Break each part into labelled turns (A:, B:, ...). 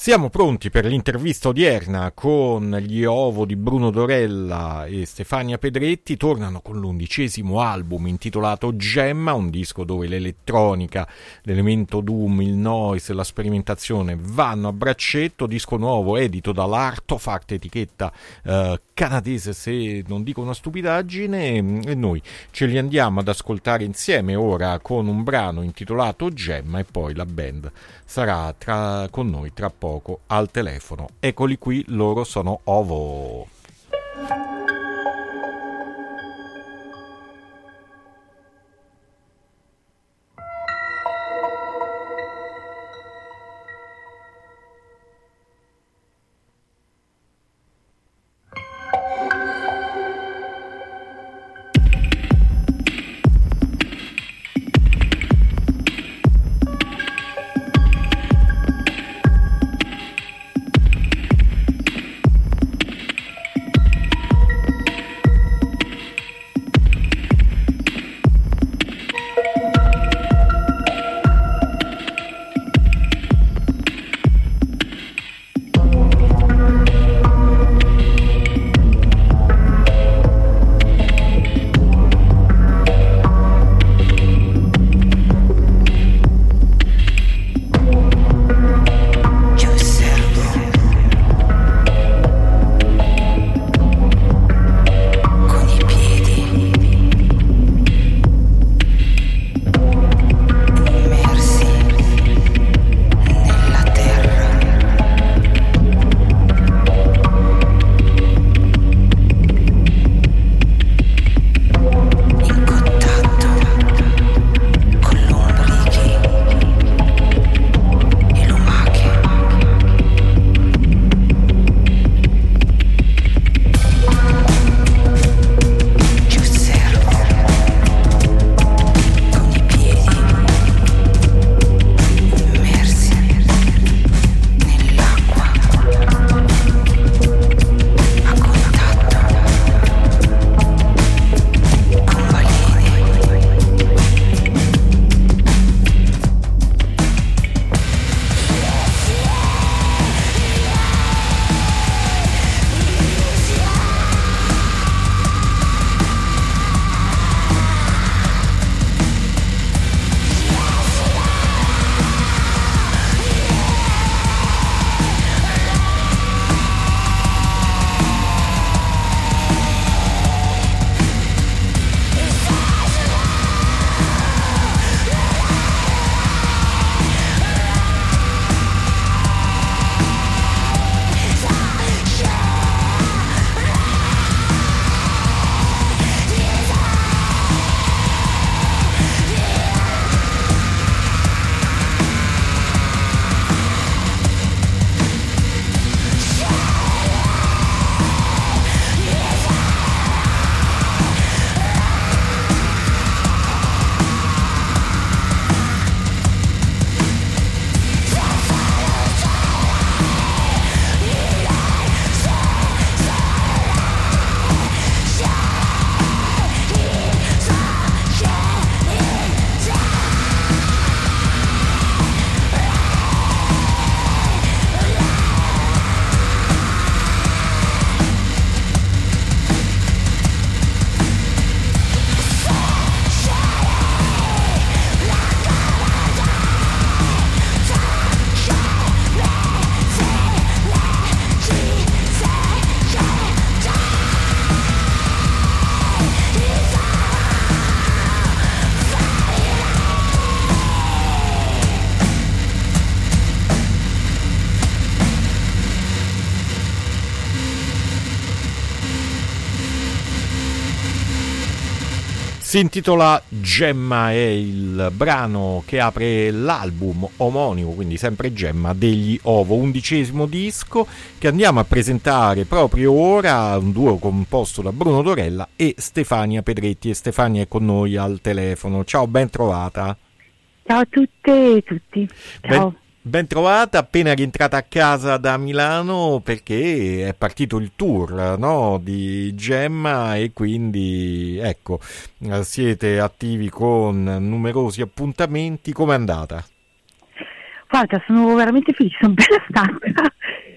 A: Siamo pronti per l'intervista odierna con gli Ovo di Bruno Dorella e Stefania Pedretti. Tornano con l'11° album intitolato Gemma, un disco dove l'elettronica, l'elemento doom, il noise e la sperimentazione vanno a braccetto. Disco nuovo edito dall'Artofact, etichetta canadese, se non dico una stupidaggine, e noi ce li andiamo ad ascoltare insieme ora con un brano intitolato Gemma, e poi la band sarà con noi tra poco al telefono. Eccoli qui, loro sono Ovo. Si intitola Gemma, è il brano che apre l'album omonimo, quindi sempre Gemma, degli Ovo, 11° disco che andiamo a presentare proprio ora, un duo composto da Bruno Dorella e Stefania Pedretti, e Stefania è con noi al telefono. Ciao, ben trovata.
B: Ciao a tutte e tutti. Ciao.
A: Ben trovata, appena rientrata a casa da Milano, perché è partito il tour, no, di Gemma, e quindi ecco, siete attivi con numerosi appuntamenti. Com'è andata?
B: Guarda, sono veramente felice, sono bella stanca,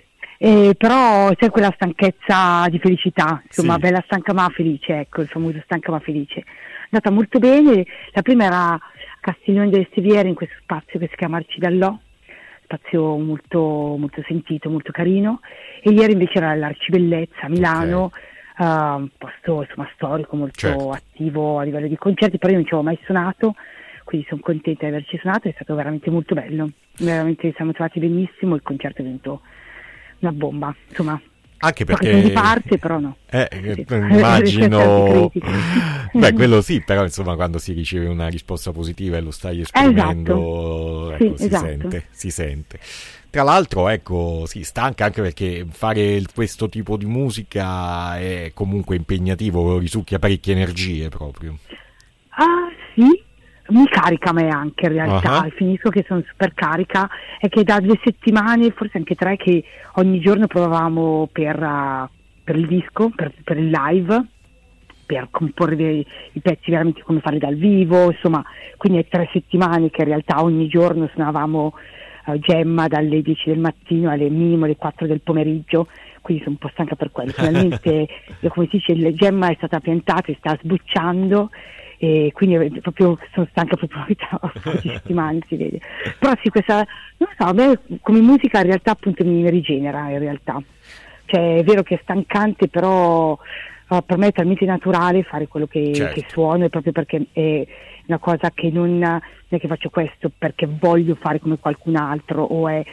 B: però c'è quella stanchezza di felicità, insomma,
A: Sì.
B: bella stanca ma felice, ecco, il famoso stanca ma felice. È andata molto bene, la prima era a Castiglione delle Stiviere, in questo spazio che si chiama Arcidallò, spazio molto, molto sentito, molto carino, e ieri invece era all'Arcibellezza a Milano, un posto insomma storico, molto
A: Certo.
B: attivo a livello di concerti, però io non ci avevo mai suonato, quindi sono contenta di averci suonato, è stato veramente molto bello, veramente siamo trovati benissimo, il concerto è venuto una bomba, insomma.
A: Anche
B: So che sono di
A: perché
B: parte, però no. Sì.
A: immagino,
B: Rispetto a altri
A: beh,
B: critici.
A: quello sì, però insomma quando si riceve una risposta positiva e lo stai esprimendo,
B: Esatto,
A: ecco,
B: sì, esatto.
A: si sente. Tra l'altro, ecco, si stanca anche perché fare questo tipo di musica è comunque impegnativo, risucchia parecchie energie proprio.
B: Ah sì, mi carica me anche in realtà,
A: Ah,
B: finisco che sono super carica, è che da 2 settimane, forse anche 3, che ogni giorno provavamo per il disco, per il live, per comporre i pezzi veramente come farli dal vivo, insomma, quindi è 3 settimane che in realtà ogni giorno suonavamo Gemma dalle 10 del mattino alle minimo alle 4 del pomeriggio, quindi sono un po' stanca per quello. Finalmente, come si dice, la Gemma è stata piantata e sta sbucciando, e quindi proprio sono stanca proprio da 10 settimane, si vede. Però sì, questa, non so, a me come musica in realtà appunto mi rigenera in realtà. Cioè è vero che è stancante, però per me è talmente naturale fare quello che
A: certo.
B: suono, è proprio perché è una cosa che non è che faccio questo perché voglio fare come qualcun altro, o è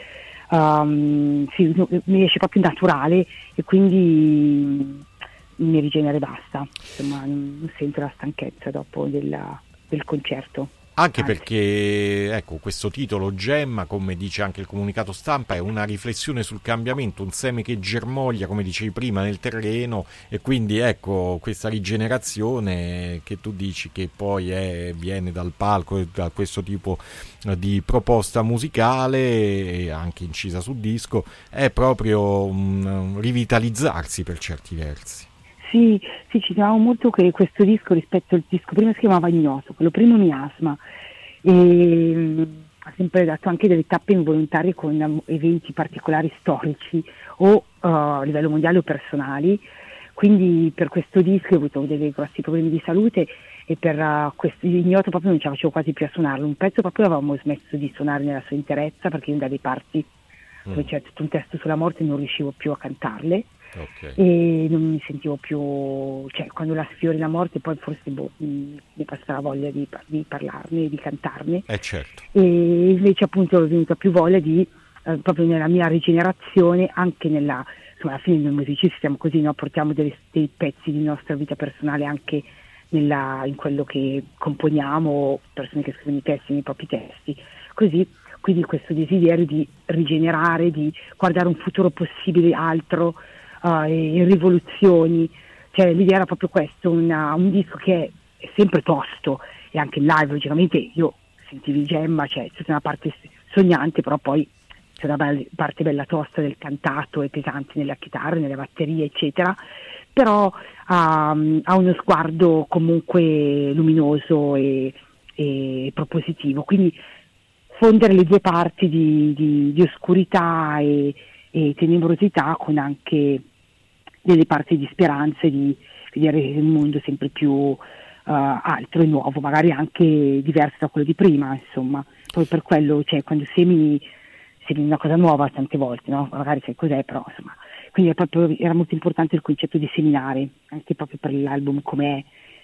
B: sì, mi esce proprio naturale e quindi mi rigenera e basta, insomma non sento la stanchezza dopo del concerto.
A: Anche
B: Anzi.
A: perché, ecco, questo titolo Gemma, come dice anche il comunicato stampa, è una riflessione sul cambiamento, un seme che germoglia, come dicevi prima, nel terreno, e quindi, ecco, questa rigenerazione che tu dici che poi viene dal palco e da questo tipo di proposta musicale, e anche incisa su disco, è proprio un rivitalizzarsi per certi versi.
B: Sì, sì, ci tenevamo molto che questo disco rispetto al disco prima si chiamava Ignoto, quello primo Miasma, e ha sempre dato anche delle tappe involontarie con eventi particolari storici o a livello mondiale o personali, quindi per questo disco ho avuto dei grossi problemi di salute e per questo Ignoto proprio non ce la facevo quasi più a suonarlo, un pezzo proprio avevamo smesso di suonare nella sua interezza perché io da dei parti dove c'è tutto un testo sulla morte non riuscivo più a cantarle.
A: Ok.
B: E non mi sentivo più, cioè quando la sfiori la morte poi forse mi passa la voglia di parlarne, di cantarne,
A: Certo.
B: e invece appunto è venuta più voglia di proprio nella mia rigenerazione, anche nella, insomma alla fine noi musicisti siamo così, no? Portiamo dei pezzi di nostra vita personale anche in quello che componiamo, persone che scrivono i testi nei propri testi, così. Quindi questo desiderio di rigenerare, di guardare un futuro possibile altro, in rivoluzioni, cioè l'idea era proprio questo, un disco che è sempre tosto, e anche in live logicamente io sentivi Gemma, cioè c'è una parte sognante, però poi c'è una parte bella tosta del cantato e pesante nella chitarra, nelle batterie eccetera, però ha uno sguardo comunque luminoso e propositivo, quindi fondere le due parti di oscurità e tenebrosità con anche delle parti di speranza e di vedere il mondo sempre più altro e nuovo, magari anche diverso da quello di prima, insomma. Poi per quello, cioè, quando semini una cosa nuova tante volte, no? Magari sai cos'è, però insomma. Quindi era molto importante il concetto di seminare, anche proprio per l'album com'è,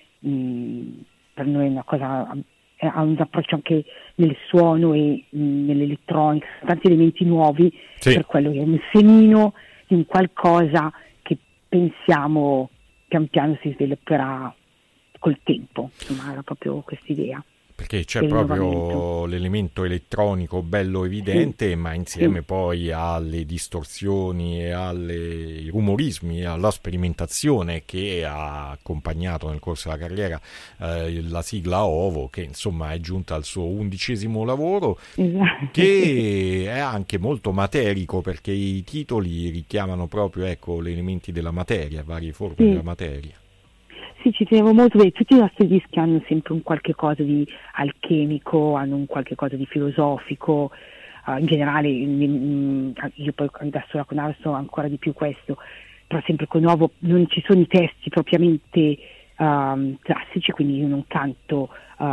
B: per noi è una cosa, ha un approccio anche nel suono e nell'elettronica, tanti elementi nuovi,
A: Sì.
B: per quello che è un semino di un qualcosa che pensiamo pian piano si svilupperà col tempo, insomma era proprio questa idea.
A: Perché c'è
B: del
A: proprio
B: rinnovamento.
A: l'elemento elettronico bello evidente,
B: Sì,
A: ma insieme
B: sì.
A: poi alle distorsioni e ai rumorismi e alla sperimentazione che ha accompagnato nel corso della carriera la sigla Ovo, che insomma è giunta al suo 11° lavoro,
B: Esatto.
A: che è anche molto materico perché i titoli richiamano proprio, ecco, gli elementi della materia, varie forme
B: Sì.
A: della materia.
B: Sì, ci tenevo molto, bene. Tutti i nostri dischi hanno sempre un qualche cosa di alchemico, hanno un qualche cosa di filosofico, in generale, io poi da sola con Ars so ancora di più questo, però sempre con Ovo non ci sono i testi propriamente classici, quindi io non canto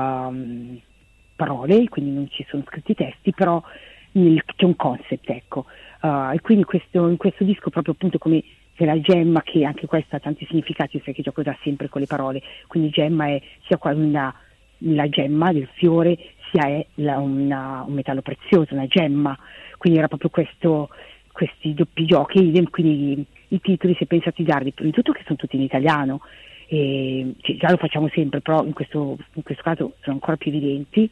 B: parole, quindi non ci sono scritti testi, però c'è un concept, ecco. E quindi in questo disco proprio appunto come c'è la gemma, che anche questa ha tanti significati, sai che gioco da sempre con le parole, quindi gemma è sia la gemma del fiore, sia è un metallo prezioso, una gemma, quindi era proprio questi doppi giochi, quindi i titoli, se pensate di darli, prima di tutto che sono tutti in italiano, già lo facciamo sempre, però in questo caso sono ancora più evidenti,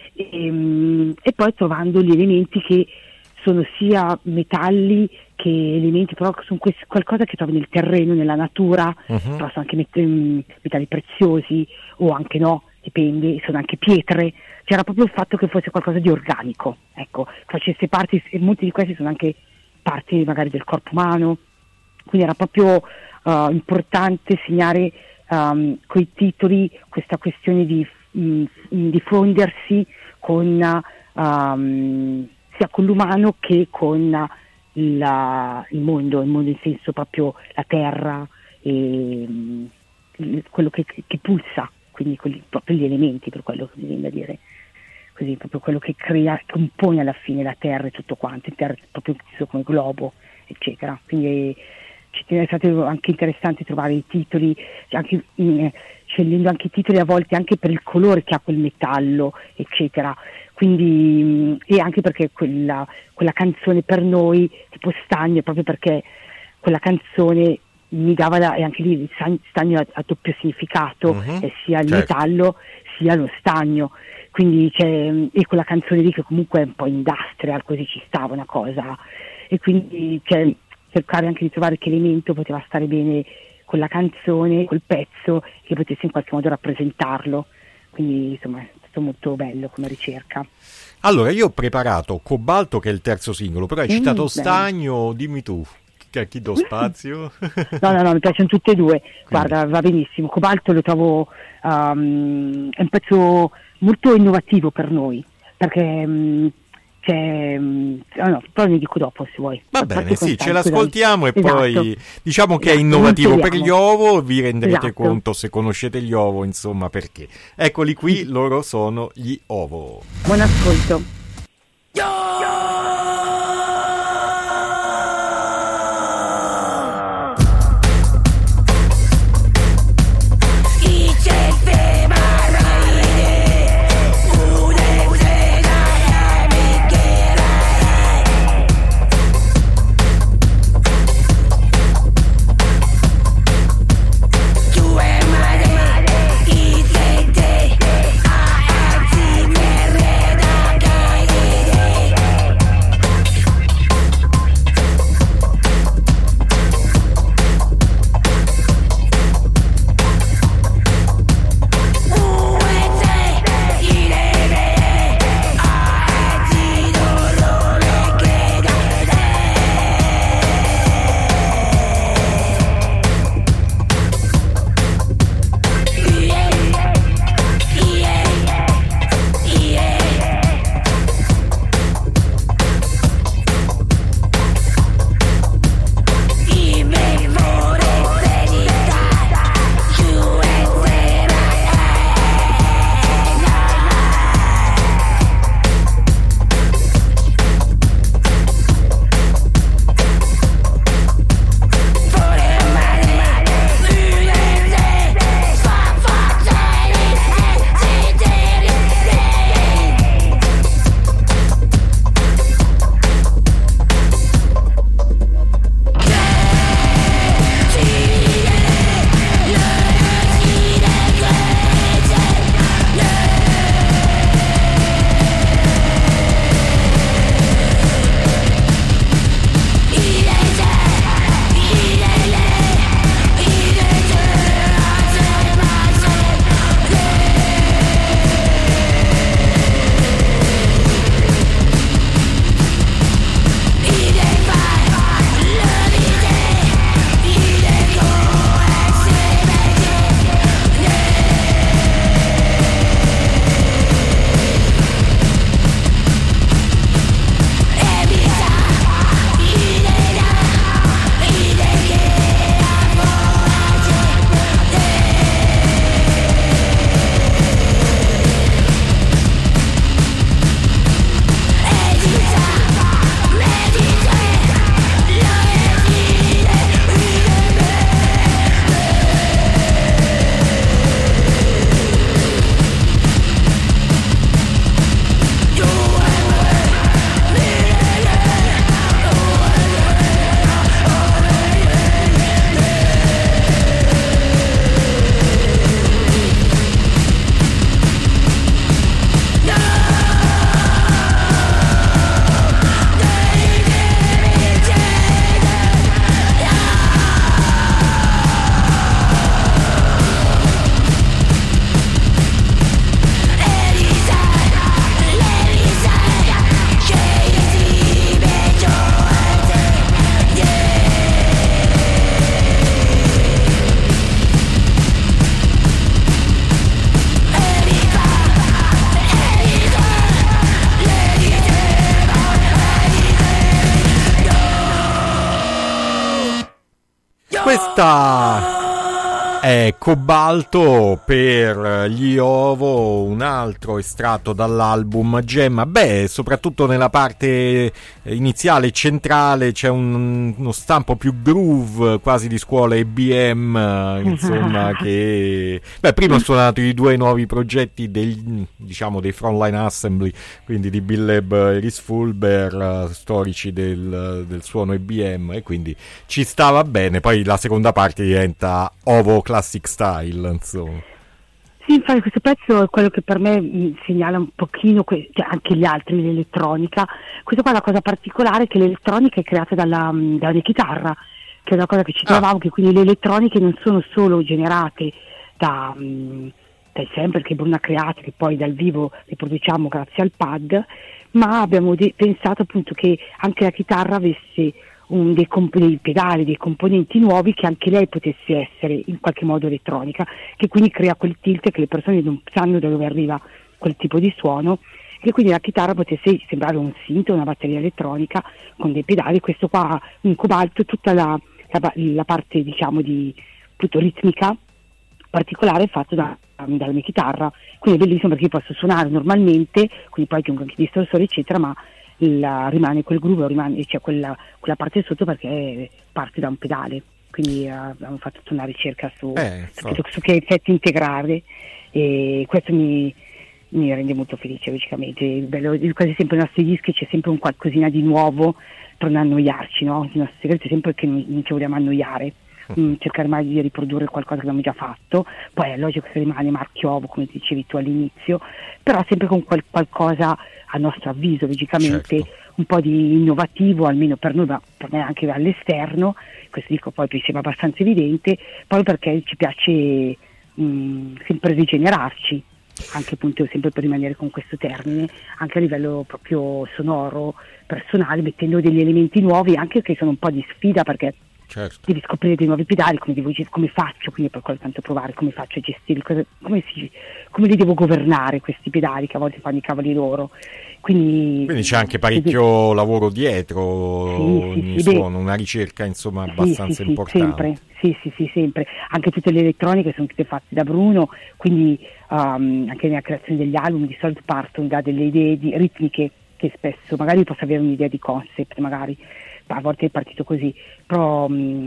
B: e poi trovando gli elementi che sono sia metalli che elementi, però sono qualcosa che trovi nel terreno, nella natura, però sono anche metalli preziosi o anche no, dipende, sono anche pietre. C'era proprio il fatto che fosse qualcosa di organico, ecco, facesse parte, e molti di questi sono anche parti magari del corpo umano, quindi era proprio importante segnare coi titoli questa questione di diffondersi con sia con l'umano che con il mondo in senso proprio la terra e quello che pulsa, quindi proprio gli elementi, per quello che mi viene da dire così, proprio quello che crea, compone alla fine la terra e tutto quanto, il terra proprio come globo, eccetera. Quindi ci è stato anche interessante trovare i titoli, anche scegliendo anche i titoli a volte anche per il colore che ha quel metallo, eccetera. Quindi, e anche perché quella canzone per noi, tipo Stagno, proprio perché quella canzone mi dava, e anche lì il stagno ha doppio significato, sia il metallo sia lo stagno, quindi e quella canzone lì che comunque è un po' industrial, così ci stava una cosa, e quindi cercare anche di trovare che elemento poteva stare bene con la canzone, col pezzo, che potesse in qualche modo rappresentarlo, quindi insomma è stato molto bello come ricerca.
A: Allora, io ho preparato Cobalto, che è il terzo singolo, però hai citato Stagno, dimmi tu, a chi do spazio?
B: No, mi piacciono tutte e due, guarda, va benissimo. Cobalto lo trovo è un pezzo molto innovativo per noi, perché poi ne dico dopo se vuoi.
A: Va bene, sì, ce l'ascoltiamo e poi diciamo che è innovativo per gli Ovo, vi renderete conto se conoscete gli Ovo, insomma, perché. Eccoli qui, loro sono gli Ovo.
B: Buon ascolto.
C: Mereda
A: Questa è Cobalto per gli Ovo, un altro estratto dall'album Gemma. Soprattutto nella parte iniziale centrale c'è uno stampo più groove, quasi di scuola IBM, insomma, che prima ho suonato i due nuovi progetti dei Frontline Assembly, quindi di Bill Lab e Rhys Fulber, storici del suono IBM, e quindi ci stava bene. Poi la seconda parte diventa Ovo Classic Style, insomma.
B: Sì, infatti questo pezzo è quello che per me segnala un pochino, anche gli altri, l'elettronica. Questo qua è la cosa particolare, che l'elettronica è creata dalla mia chitarra, che è una cosa che ci trovavo, che quindi le elettroniche non sono solo generate dai sample che Bruno ha creato, che poi dal vivo le produciamo grazie al pad, ma abbiamo pensato appunto che anche la chitarra avesse dei pedali, dei componenti nuovi, che anche lei potesse essere in qualche modo elettronica, che quindi crea quel tilt che le persone non sanno da dove arriva quel tipo di suono, e quindi la chitarra potesse sembrare un synth, una batteria elettronica con dei pedali. Questo qua in Cobalto, tutta la parte di appunto ritmica particolare è fatto dalla mia chitarra, quindi è bellissimo perché io posso suonare normalmente, quindi poi aggiungo anche distorsore eccetera, ma rimane quel groove, c'è quella parte sotto perché parte da un pedale, quindi abbiamo fatto tutta una ricerca su che effetti integrare, e questo mi rende molto felice logicamente. Il bello di quasi sempre nei nostri dischi c'è sempre un qualcosina di nuovo per non annoiarci, no? Il nostro segreto è sempre che non ci vogliamo annoiare, cercare mai di riprodurre qualcosa che abbiamo già fatto. Poi è logico che rimane marchio Ovo, come dicevi tu all'inizio, però sempre con qualcosa a nostro avviso, logicamente, un po' di innovativo, almeno per noi, ma per me anche all'esterno. Questo disco poi mi sembra abbastanza evidente, proprio perché ci piace sempre rigenerarci, anche appunto sempre per rimanere con questo termine, anche a livello proprio sonoro, personale, mettendo degli elementi nuovi, anche che sono un po' di sfida, perché devi scoprire dei nuovi pedali, come faccio, quindi per quello tanto provare, come faccio a gestirli, come li devo governare questi pedali che a volte fanno i cavoli loro. Quindi
A: c'è anche parecchio lavoro dietro, ogni suono, una ricerca insomma abbastanza importante.
B: Sempre. Anche tutte le elettroniche sono tutte fatte da Bruno, quindi anche nella creazione degli album di solito partono da delle idee ritmiche, che spesso magari posso avere un'idea di concept, magari a volte è partito così, però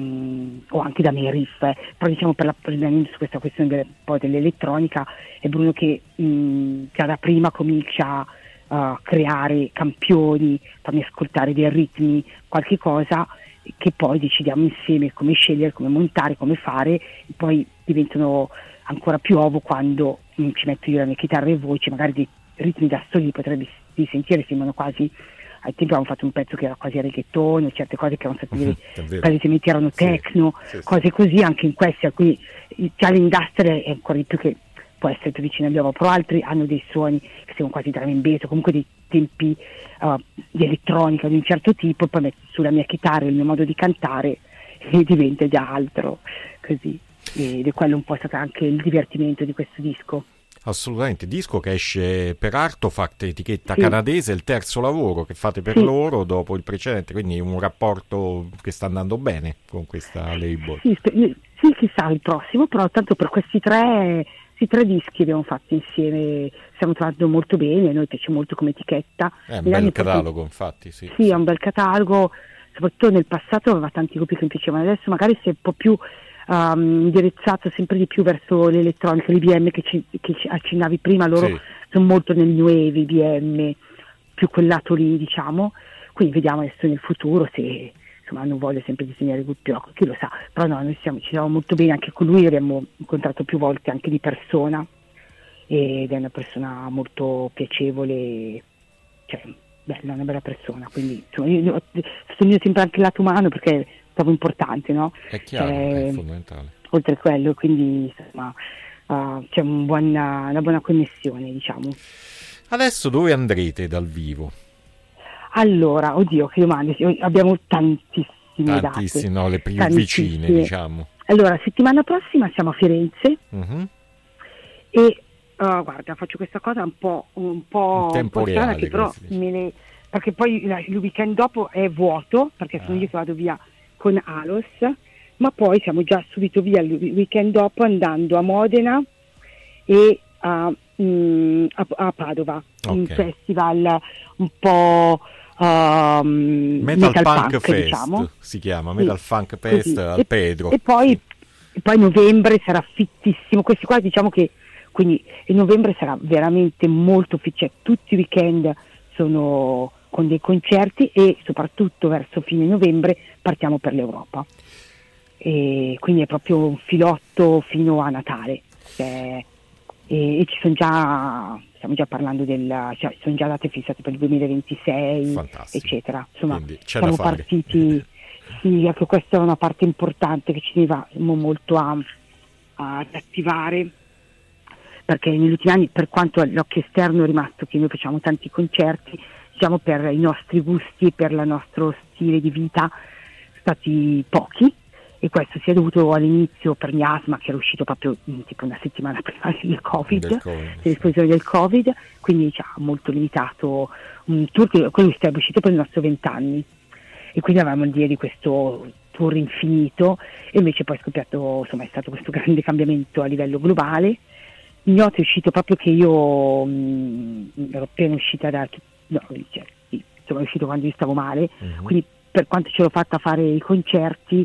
B: o anche da miei riff, però diciamo per su questa questione poi dell'elettronica è Bruno che già da prima comincia a creare campioni, farmi ascoltare dei ritmi, qualche cosa che poi decidiamo insieme come scegliere, come montare, come fare, e poi diventano ancora più Ovo quando ci metto io la mia chitarra e voce, magari dei ritmi da soli potrebbe sentire, sembrano quasi. Al tempo avevamo fatto un pezzo che era quasi reggaeton, certe cose che erano state palesemente erano techno, cose così. Anche in questi, alcuni già l'industrial è ancora di più, che può essere più vicino agli Ovo, però altri hanno dei suoni che sono quasi drum and bass, o comunque dei tempi di elettronica di un certo tipo, poi metto sulla mia chitarra il mio modo di cantare e diventa già altro, così. Ed è quello un po' stato anche il divertimento di questo disco.
A: Assolutamente, disco che esce per Artofact, etichetta canadese, il terzo lavoro che fate per loro dopo il precedente, quindi un rapporto che sta andando bene con questa label.
B: Sì, chissà il prossimo, però tanto per questi tre dischi abbiamo fatto insieme, stiamo trovando molto bene, a noi piace molto come etichetta.
A: È un bel catalogo, infatti. Sì,
B: è un bel catalogo, soprattutto nel passato aveva tanti gruppi che mi piacevano, adesso magari si è un po' più indirizzato sempre di più verso l'elettronica, l'IBM che ci accennavi prima, loro sono molto nel new wave, IBM, più quel lato lì, diciamo. Quindi vediamo adesso nel futuro se insomma hanno voglia sempre di segnare gruppi, chi lo sa, però no, noi ci siamo molto bene anche con lui, l'abbiamo incontrato più volte anche di persona ed è una persona molto piacevole, cioè bella, una bella persona, quindi insomma, io sottolineo sempre anche il lato umano perché trovo importante, no?
A: È chiaro, è fondamentale.
B: Oltre a quello, quindi insomma c'è una buona connessione, diciamo.
A: Adesso dove andrete dal vivo?
B: Allora, oddio, che domande, abbiamo tantissime date.
A: No, le più vicine, diciamo.
B: Allora, settimana prossima siamo a Firenze e guarda, faccio questa cosa un po' strana, che però perché poi il weekend dopo è vuoto, perché sono io che vado via con Alos, ma poi siamo già subito via il weekend dopo, andando a Modena e a Padova, un festival un po'
A: Metal Funk Fest,
B: diciamo.
A: Si chiama Metal Funk Fest al Pedro.
B: E poi novembre sarà fittissimo, questi qua diciamo che quindi in novembre sarà veramente molto cioè tutti i weekend sono con dei concerti, e soprattutto verso fine novembre partiamo per l'Europa, e quindi è proprio un filotto fino a Natale, e stiamo già parlando sono già date fissate per il 2026. Fantastico. Eccetera, insomma siamo partiti. Sì, ecco, questa è una parte importante che ci tenevamo molto ad attivare, perché negli ultimi anni, per quanto all'occhio esterno è rimasto che noi facciamo tanti concerti, diciamo per i nostri gusti e per il nostro stile di vita stati pochi, e questo si è dovuto all'inizio per mia asma, che era uscito proprio tipo una settimana prima del dell'esplosione del Covid, quindi ci ha molto limitato un tour che quello è uscito per il nostro 20 anni, e quindi avevamo l'idea di questo tour infinito, e invece poi è scoppiato, insomma è stato questo grande cambiamento a livello globale. Ignoto è uscito proprio che io ero appena uscita insomma è uscito quando io stavo male, quindi per quanto ce l'ho fatta fare i concerti,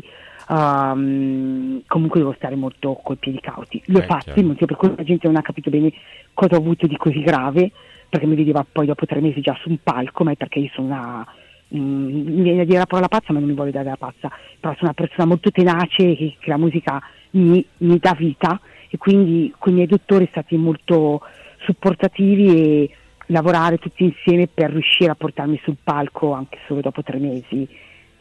B: comunque devo stare molto coi piedi cauti. Li ho fatti, motivo per cui la gente non ha capito bene cosa ho avuto di così grave, perché mi vedeva poi dopo 3 mesi già su un palco, ma è perché io sono mi viene a dire la parola pazza, ma non mi vuole dare la pazza, però sono una persona molto tenace, che la musica mi dà vita, e quindi con i miei dottori stati molto supportativi, e lavorare tutti insieme per riuscire a portarmi sul palco anche solo dopo 3 mesi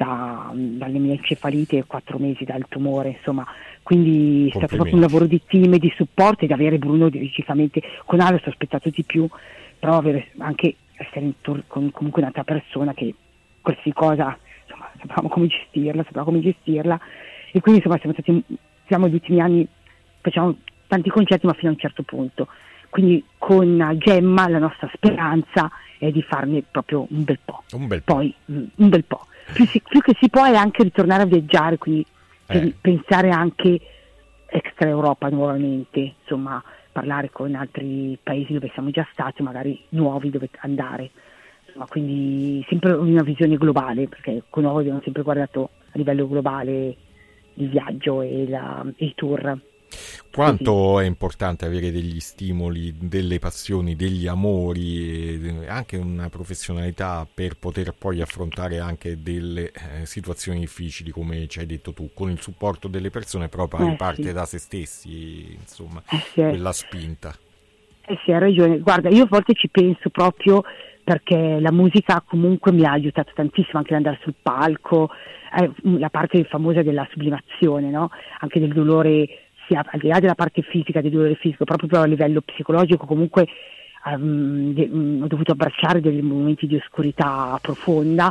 B: dalle mie encefalite e 4 mesi dal tumore, insomma, quindi è stato proprio un lavoro di team e di supporto, ed avere Bruno logicamente, con Ale ho aspettato di più, però avere anche essere in tour con comunque un'altra persona che qualsiasi cosa, insomma, sapevamo come gestirla, e quindi insomma siamo gli ultimi anni, facciamo tanti concerti ma fino a un certo punto, quindi con Gemma la nostra speranza è di farne proprio un bel po'. Un bel po'. Più che si può è anche ritornare a viaggiare, quindi pensare anche extra Europa nuovamente, insomma parlare con altri paesi dove siamo già stati, magari nuovi dove andare, insomma, quindi sempre una visione globale, perché con noi abbiamo sempre guardato a livello globale il viaggio e i tour.
A: Quanto è importante avere degli stimoli, delle passioni, degli amori, e anche una professionalità per poter poi affrontare anche delle situazioni difficili, come ci hai detto tu, con il supporto delle persone, però poi parte da se stessi, insomma, quella spinta.
B: Sì, hai ragione. Guarda, io a volte ci penso proprio perché la musica comunque mi ha aiutato tantissimo anche ad andare sul palco, la parte famosa della sublimazione, no? Anche del dolore, sia al di là della parte fisica, del dolore fisico, proprio a livello psicologico, comunque ho dovuto abbracciare dei momenti di oscurità profonda,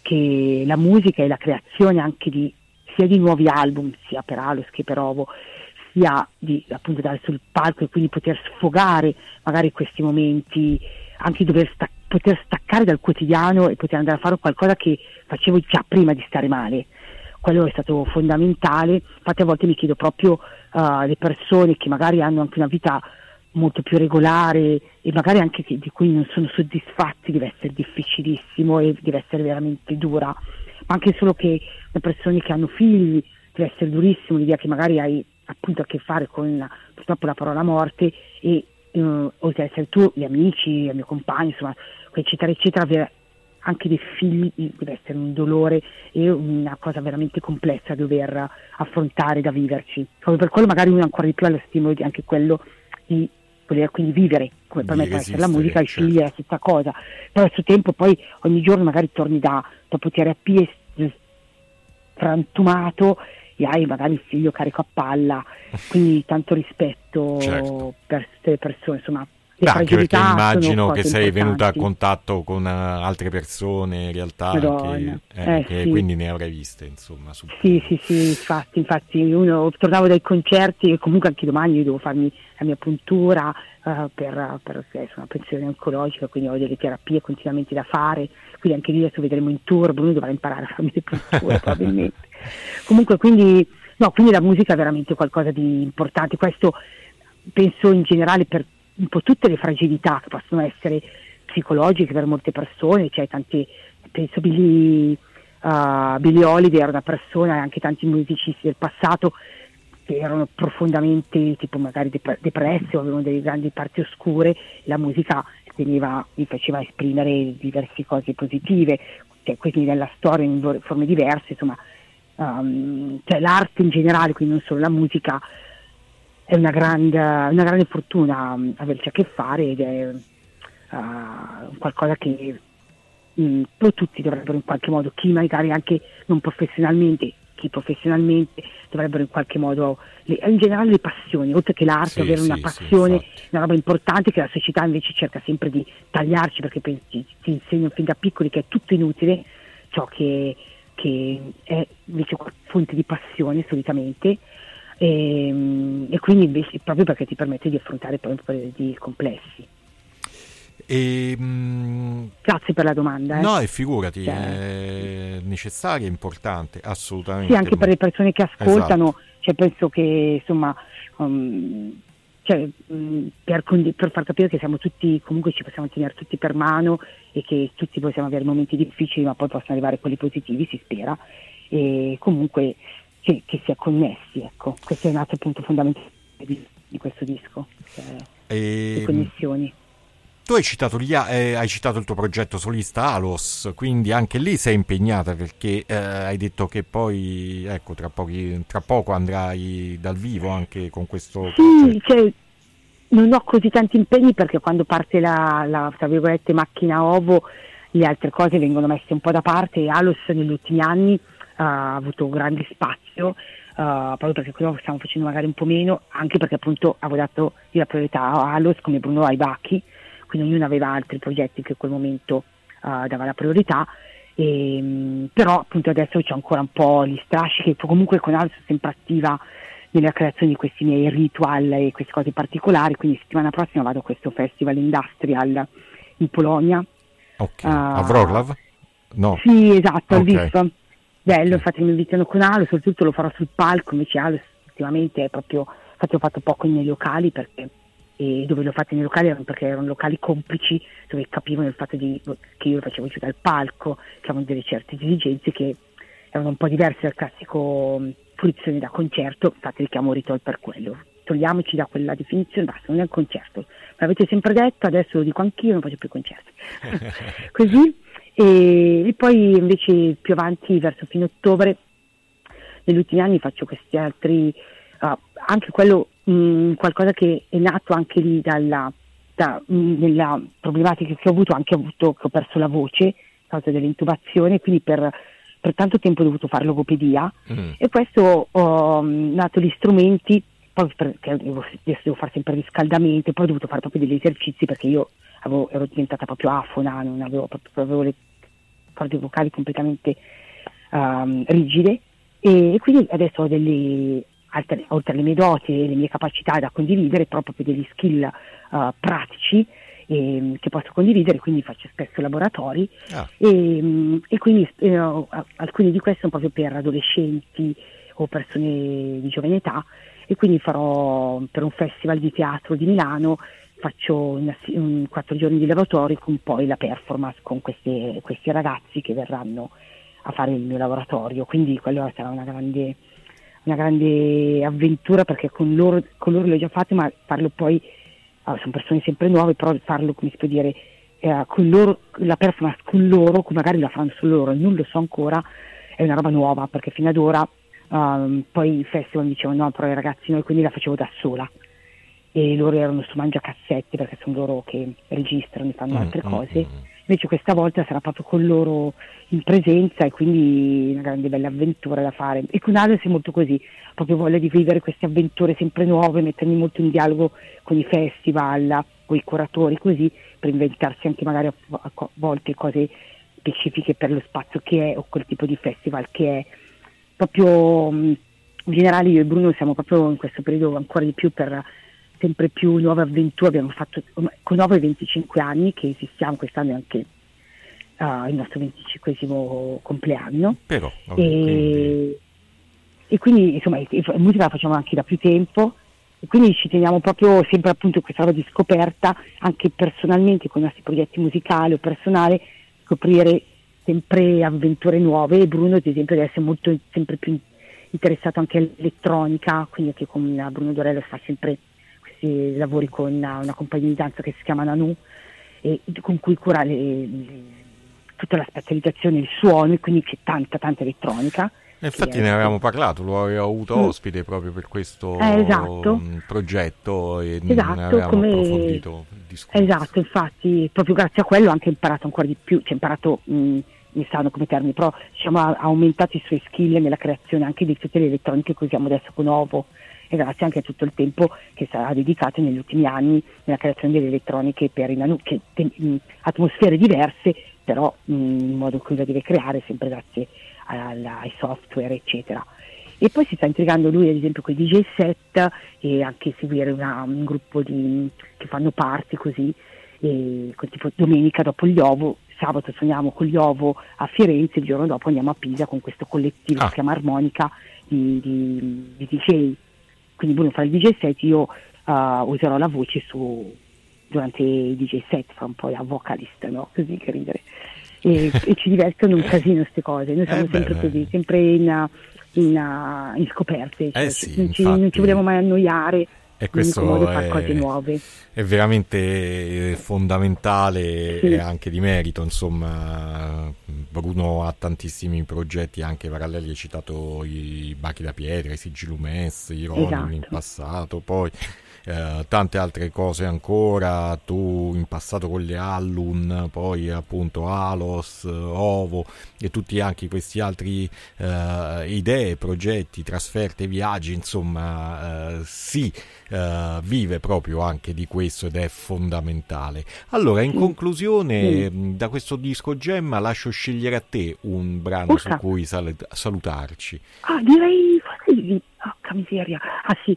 B: che la musica e la creazione anche sia di nuovi album, sia per Alos che per Ovo, sia di appunto andare sul palco e quindi poter sfogare magari questi momenti, anche poter staccare dal quotidiano e poter andare a fare qualcosa che facevo già prima di stare male. Quello è stato fondamentale. Infatti a volte mi chiedo proprio le persone che magari hanno anche una vita molto più regolare e magari anche di cui non sono soddisfatti, deve essere difficilissimo e deve essere veramente dura, ma anche solo che le persone che hanno figli deve essere durissimo l'idea che magari hai appunto a che fare con purtroppo la parola morte, e oltre ad essere tu, gli amici, il mio compagno, insomma, eccetera eccetera, avere anche dei figli deve essere un dolore e una cosa veramente complessa da dover affrontare, da viverci. Proprio per quello magari uno ancora di più ha lo stimolo di anche quello di voler quindi vivere, come per me può essere la musica, i figli è la stessa cosa, però al suo tempo poi ogni giorno magari torni dopo terapie frantumato e hai magari il figlio carico a palla, quindi tanto rispetto per queste persone, insomma.
A: Anche perché immagino che sei venuta a contatto con altre persone in realtà che quindi ne avrai viste, insomma.
B: Sì, infatti uno tornavo dai concerti e comunque anche domani io devo farmi la mia puntura perché sono una pensione oncologica, quindi ho delle terapie continuamente da fare, quindi anche lì adesso vedremo in tour, uno dovrà imparare a farmi le punture probabilmente. Comunque quindi No, quindi la musica è veramente qualcosa di importante, questo penso in generale per un po' tutte le fragilità che possono essere psicologiche per molte persone, cioè tanti, penso Billie Holiday era una persona, e anche tanti musicisti del passato che erano profondamente tipo magari depressi o avevano delle grandi parti oscure, la musica li faceva esprimere diverse cose positive, cioè, quindi nella storia in forme diverse, insomma, cioè l'arte in generale, quindi non solo la musica, è una grande fortuna averci a che fare, ed è qualcosa che tutti dovrebbero in qualche modo, chi magari anche non professionalmente, chi professionalmente dovrebbero in qualche modo, in generale le passioni, oltre che l'arte, avere una passione, una roba importante che la società invece cerca sempre di tagliarci, perché ti insegnano fin da piccoli che è tutto inutile, ciò che è invece fonte di passione solitamente, e quindi invece proprio perché ti permette di affrontare poi un po' di complessi. Grazie per la domanda.
A: No, e figurati, è necessaria e importante, assolutamente.
B: Sì, anche per le persone che ascoltano, esatto. Cioè, penso che insomma per far capire che siamo tutti, comunque ci possiamo tenere tutti per mano, e che tutti possiamo avere momenti difficili, ma poi possono arrivare quelli positivi, si spera, e comunque che si è connessi, ecco, questo è un altro punto fondamentale di questo disco, cioè, le connessioni.
A: Tu hai citato il tuo progetto solista Alos, quindi anche lì sei impegnata, perché hai detto che poi ecco tra poco andrai dal vivo anche con questo progetto.
B: Cioè, non ho così tanti impegni, perché quando parte la tra virgolette macchina ovo, le altre cose vengono messe un po' da parte, e Alos negli ultimi anni ha avuto grande spazio, proprio perché quello stiamo facendo magari un po' meno, anche perché appunto avevo dato la priorità a Alos come Bruno ai Bacchi, quindi ognuno aveva altri progetti che in quel momento dava la priorità, però appunto adesso c'è ancora un po' gli strascichi, che comunque con Alos sono sempre attiva nella creazione di questi miei ritual e queste cose particolari, quindi settimana prossima vado a questo festival industrial in Polonia.
A: Ok, a Wrocław? No.
B: Sì, esatto, al VIP. Bello, infatti mi invitano con Alos, soprattutto lo farò sul palco, invece Alos ultimamente è proprio, infatti ho fatto poco nei locali, e dove l'ho fatto nei locali perché erano locali complici, dove capivano il fatto che io lo facevo giù dal palco, che avevano delle certe esigenze che erano un po' diverse dal classico fruizione da concerto, infatti li chiamo Ritol per quello. Togliamoci da quella definizione, basta, non è un concerto. Me l'avete sempre detto, adesso lo dico anch'io, non faccio più concerti. Così, e poi invece più avanti, verso fine ottobre, negli ultimi anni faccio questi altri, anche quello qualcosa che è nato anche lì nella problematica che ho perso la voce a causa dell'intubazione, quindi per tanto tempo ho dovuto fare logopedia, e questo ho nato gli strumenti, poi perché adesso devo fare sempre riscaldamento, poi ho dovuto fare proprio degli esercizi, perché io ero diventata proprio afona, non avevo le corde vocali completamente rigide, e quindi adesso ho oltre alle mie doti e le mie capacità da condividere, proprio degli skill pratici che posso condividere, quindi faccio spesso laboratori, e quindi alcuni di questi sono proprio per adolescenti o persone di giovane età, e quindi farò per un festival di teatro di Milano, faccio 4 giorni di laboratorio con poi la performance con questi ragazzi che verranno a fare il mio laboratorio, quindi quello sarà una grande avventura, perché con loro l'ho già fatto, ma farlo poi sono persone sempre nuove, però farlo, come si può dire, con loro, la performance con loro, magari la faranno solo loro, non lo so ancora, è una roba nuova, perché fino ad ora poi il festival mi dicevano no, però i ragazzi noi, quindi la facevo da sola, e loro erano su mangiacassette, perché sono loro che registrano e fanno altre cose. Invece questa volta sarà proprio con loro in presenza, e quindi una grande bella avventura da fare. E con Alos è molto così, proprio voglia di vivere queste avventure sempre nuove, mettermi molto in dialogo con i festival, con i curatori, così, per inventarsi anche magari a volte cose specifiche per lo spazio che è, o quel tipo di festival che è. Proprio in generale io e Bruno siamo proprio in questo periodo ancora di più per sempre più nuove avventure. Abbiamo fatto con 25 anni che esistiamo, quest'anno è anche il nostro 25esimo compleanno,
A: però,
B: e e quindi insomma la musica la facciamo anche da più tempo, e quindi ci teniamo proprio sempre appunto questa roba di scoperta, anche personalmente con i nostri progetti musicali o personali, scoprire sempre avventure nuove. E Bruno ad esempio deve essere sempre più interessato anche all'elettronica, quindi anche con Bruno Dorello fa sempre questi lavori con una compagnia di danza che si chiama Nanu, e con cui cura tutta la spazializzazione, il suono, e quindi c'è tanta elettronica.
A: Infatti ne avevamo parlato, lo avevo avuto ospite proprio per questo
B: esatto.
A: progetto, e
B: esatto,
A: ne avevamo approfondito il discorso.
B: Esatto, infatti proprio grazie a quello ho anche imparato ancora di più, cioè imparato, mi stanno come termini, però diciamo ha aumentato i suoi skill nella creazione anche di tutte le elettroniche che usiamo adesso con Ovo, e grazie anche a tutto il tempo che sarà dedicato negli ultimi anni nella creazione delle elettroniche per i Nanu, che atmosfere diverse, però in modo che deve creare sempre grazie ai software eccetera. E poi si sta intrigando lui ad esempio con i DJ set, e anche seguire un gruppo che fanno party così, e tipo domenica dopo gli Ovo, sabato suoniamo con gli Ovo a Firenze, il giorno dopo andiamo a Pisa con questo collettivo che si chiama Armonica di DJ. Quindi Bruno fa il DJ set, io userò la voce durante i DJ set, fa un po' la vocalist, no? Così, che ridere. E ci divertono un casino queste cose, noi siamo sempre così, sempre in scoperte, cioè, non ci vogliamo mai annoiare,
A: e questo
B: modo fare cose nuove.
A: È veramente fondamentale, e anche di merito, insomma. Bruno ha tantissimi progetti anche paralleli, hai citato i Bachi da Pietra, i Sigilumes, i Ronin in passato, poi tante altre cose ancora, tu in passato con le Allun, poi appunto Alos, Ovo e tutti anche questi altri idee, progetti, trasferte, viaggi, insomma vive proprio anche di questo, ed è fondamentale. Allora, in conclusione, da questo disco Gemma lascio scegliere a te un brano su cui salutarci.
B: Direi porca miseria. Sì,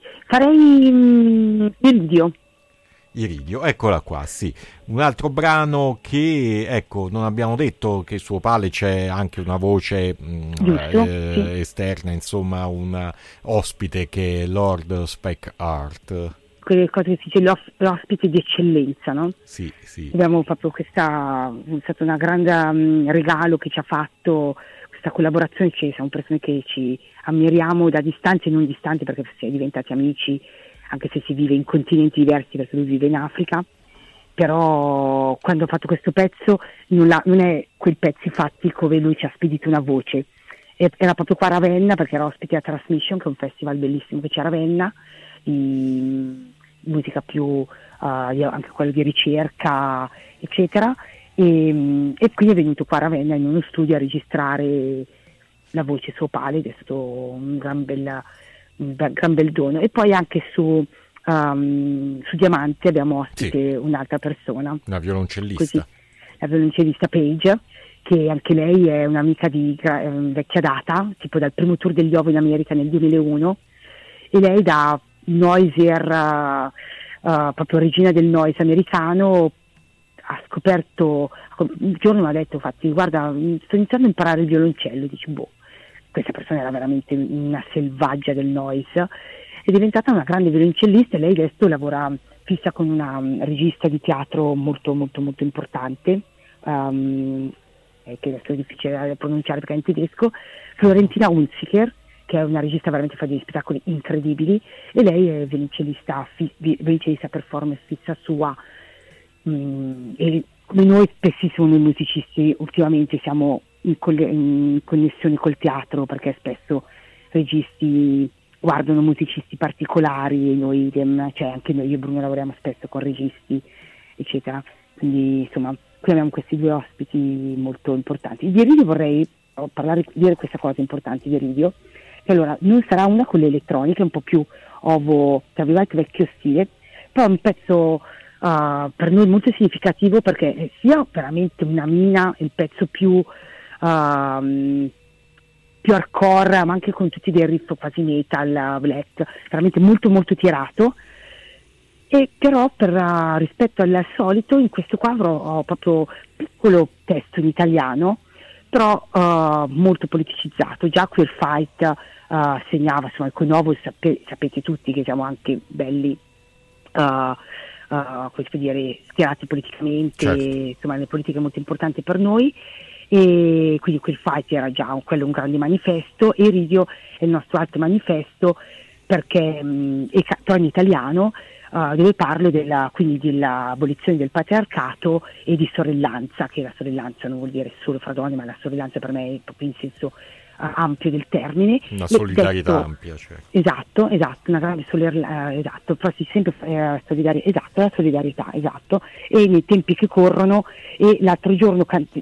B: farei Iridio.
A: Iridio, eccola qua, sì. Un altro brano che, ecco, non abbiamo detto che su Opale c'è anche una voce esterna, insomma, un ospite che è Lord Spec Art.
B: Quelle cose che si dice l'ospite di eccellenza, no?
A: Sì.
B: Abbiamo proprio è stato un grande regalo che ci ha fatto questa collaborazione, che siamo persone che ci ammiriamo da distanze e non distanti, perché si è diventati amici, anche se si vive in continenti diversi, perché lui vive in Africa. Però quando ho fatto questo pezzo non è quei pezzi fatti come lui ci ha spedito una voce, era proprio qua a Ravenna, perché era ospite a Transmission, che è un festival bellissimo che c'è a Ravenna, di musica più anche quello di ricerca eccetera, e quindi è venuto qua a Ravenna in uno studio a registrare la voce su Opale, ed è stato un gran bel dono. E poi anche su Diamante abbiamo ospite un'altra persona,
A: una violoncellista,
B: così, la violoncellista Paige, che anche lei è un'amica di vecchia data, tipo dal primo tour degli Ovo in America nel 2001, e lei da noiser, proprio regina del noise americano, ha scoperto, un giorno mi ha detto, infatti, guarda, sto iniziando a imparare il violoncello, dici, questa persona era veramente una selvaggia del noise, è diventata una grande violoncellista, e lei adesso lavora fissa con una regista di teatro molto molto molto importante, che adesso è difficile da pronunciare perché è in tedesco, Florentina Hunziker, che è una regista veramente, fa degli spettacoli incredibili, e lei è violoncellista performance fissa sua, e come noi spessissimo noi musicisti ultimamente siamo in connessione col teatro, perché spesso registi guardano musicisti particolari, e noi, cioè anche noi, io e Bruno lavoriamo spesso con registi eccetera, quindi insomma qui abbiamo questi due ospiti molto importanti. Di Iridio vorrei dire questa cosa importante di Iridio, che allora non sarà una con le elettroniche, un po' più Ovo, tra virgolette, vecchio stile, però è un pezzo per noi molto significativo, perché sia veramente una mina, il pezzo più hardcore, ma anche con tutti dei riff quasi metal, veramente molto molto tirato. E però rispetto al solito, in questo quadro ho proprio piccolo testo in italiano, però molto politicizzato. Già Queer Fight segnava, insomma, con Novo sapete tutti che siamo anche belli come si può dire, schierati politicamente,
A: certo.
B: Insomma, le politiche molto importanti per noi, e quindi Queer Fight era già quello un grande manifesto, e Iridio è il nostro altro manifesto, perché però in italiano, dove parlo quindi dell'abolizione del patriarcato e di sorellanza, che la sorellanza non vuol dire solo fra donne, ma la sorellanza per me è proprio in senso ampio del termine.
A: Una solidarietà ampia, cioè.
B: Esatto, una grande esatto, infatti sempre la solidarietà, esatto, e nei tempi che corrono. E l'altro giorno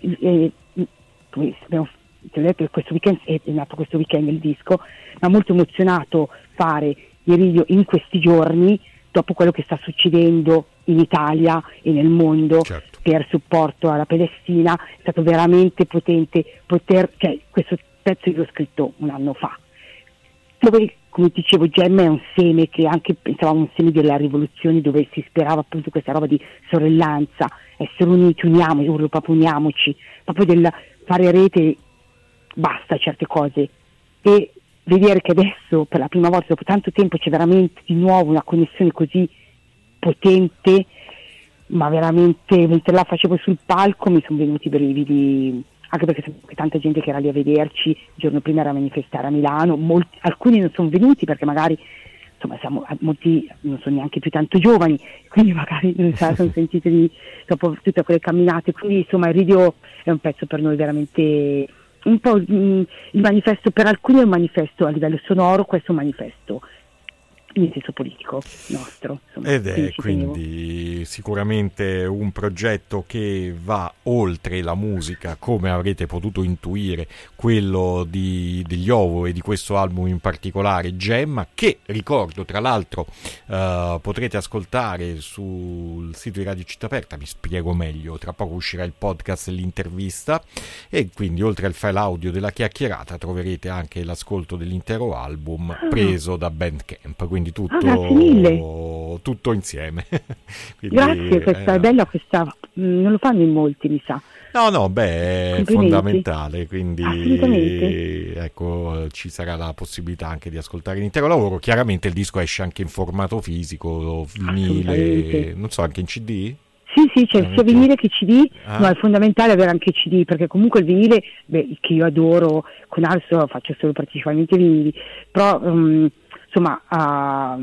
B: abbiamo detto, questo weekend è nato questo weekend il disco, ma molto emozionato fare Iridio in questi giorni, dopo quello che sta succedendo in Italia e nel mondo, certo, per supporto alla Palestina. È stato veramente potente questo pezzo io l'ho scritto un anno fa, dove, come dicevo, Gemma è un seme che anche pensavamo un seme della rivoluzione, dove si sperava appunto questa roba di sorellanza, essere uniti, uniamoci, proprio del fare rete, basta certe cose, e vedere che adesso per la prima volta dopo tanto tempo c'è veramente di nuovo una connessione così potente, ma veramente mentre la facevo sul palco mi sono venuti i brividi, anche perché tanta gente che era lì a vederci, il giorno prima era a manifestare a Milano, alcuni non sono venuti perché magari, insomma, molti non sono neanche più tanto giovani, quindi magari non sono sentiti dopo tutte quelle camminate, quindi insomma il Iridio è un pezzo per noi veramente un po' il manifesto, per alcuni è un manifesto a livello sonoro, questo è un manifesto in senso politico nostro, insomma,
A: ed è quindi sicuramente un progetto che va oltre la musica, come avrete potuto intuire, quello degli Ovo e di questo album in particolare, Gemma, che ricordo tra l'altro potrete ascoltare sul sito di Radio Città Aperta. Vi spiego meglio, tra poco uscirà il podcast e l'intervista, e quindi oltre al file audio della chiacchierata troverete anche l'ascolto dell'intero album preso da Bandcamp, quindi tutto insieme. Quindi,
B: grazie, questa è bella, questa non lo fanno in molti, mi sa.
A: No, è fondamentale, quindi ecco, ci sarà la possibilità anche di ascoltare l'intero lavoro. Chiaramente il disco esce anche in formato fisico, vinile, non so, anche in CD?
B: Sì, c'è sia vinile che CD, ma è fondamentale avere anche CD, perché comunque il vinile, che io adoro, con Arso faccio solo principalmente vinili, però insomma ha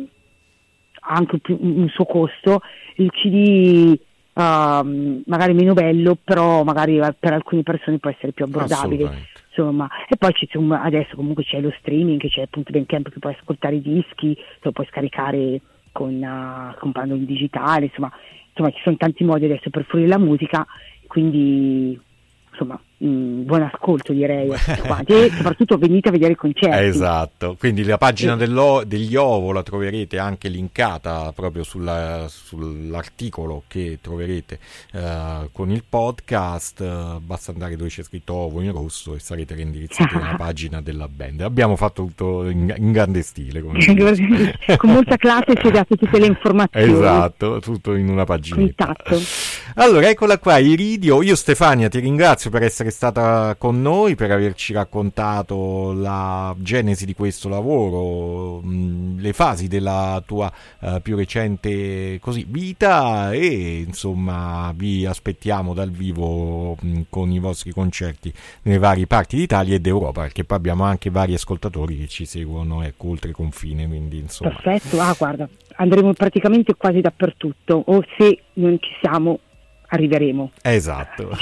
B: anche un suo costo. Il CD magari meno bello, però magari per alcune persone può essere più abbordabile, insomma. E poi adesso comunque c'è lo streaming, c'è appunto Bandcamp che puoi ascoltare i dischi, lo puoi scaricare comprando in digitale, insomma ci sono tanti modi adesso per fruire la musica, quindi insomma buon ascolto, direi a tutti quanti, e soprattutto venite a vedere i concerti.
A: Esatto, quindi la pagina degli Ovo la troverete anche linkata proprio sull'articolo che troverete con il podcast. Basta andare dove c'è scritto Ovo in rosso e sarete reindirizzati nella pagina della band. Abbiamo fatto tutto in grande stile, con
B: molta classe ci date tutte le informazioni,
A: esatto, tutto in una paginetta. Allora, eccola qua, Iridio. Io, Stefania, ti ringrazio per essere stata con noi, per averci raccontato la genesi di questo lavoro, le fasi della tua più recente vita, e insomma vi aspettiamo dal vivo con i vostri concerti nelle varie parti d'Italia e d'Europa, perché poi abbiamo anche vari ascoltatori che ci seguono, oltre confine, quindi insomma.
B: Perfetto, guarda, andremo praticamente quasi dappertutto, o se non ci siamo arriveremo.
A: Esatto.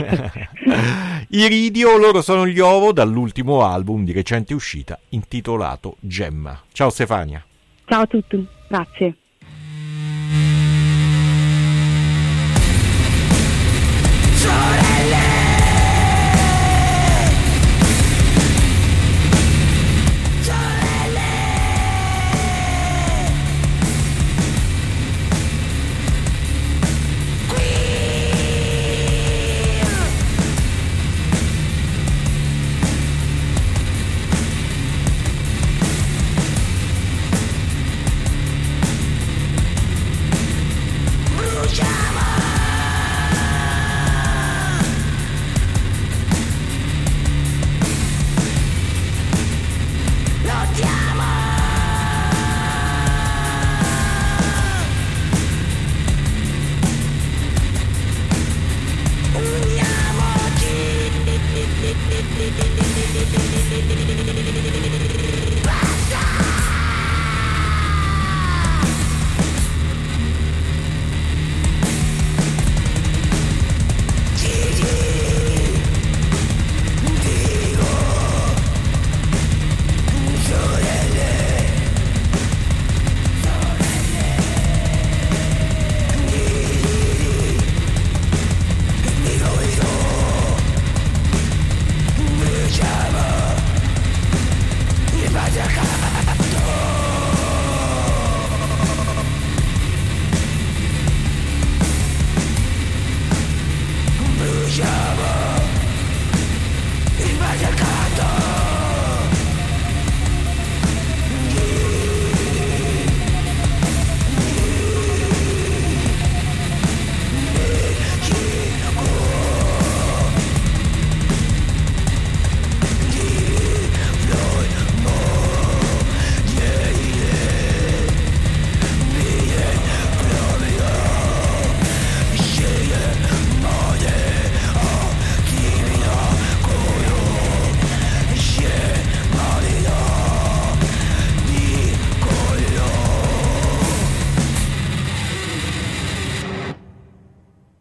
A: Iridio, loro sono gli Ovo, dall'ultimo album di recente uscita intitolato Gemma. Ciao Stefania.
B: Ciao a tutti, grazie.
C: Ciao.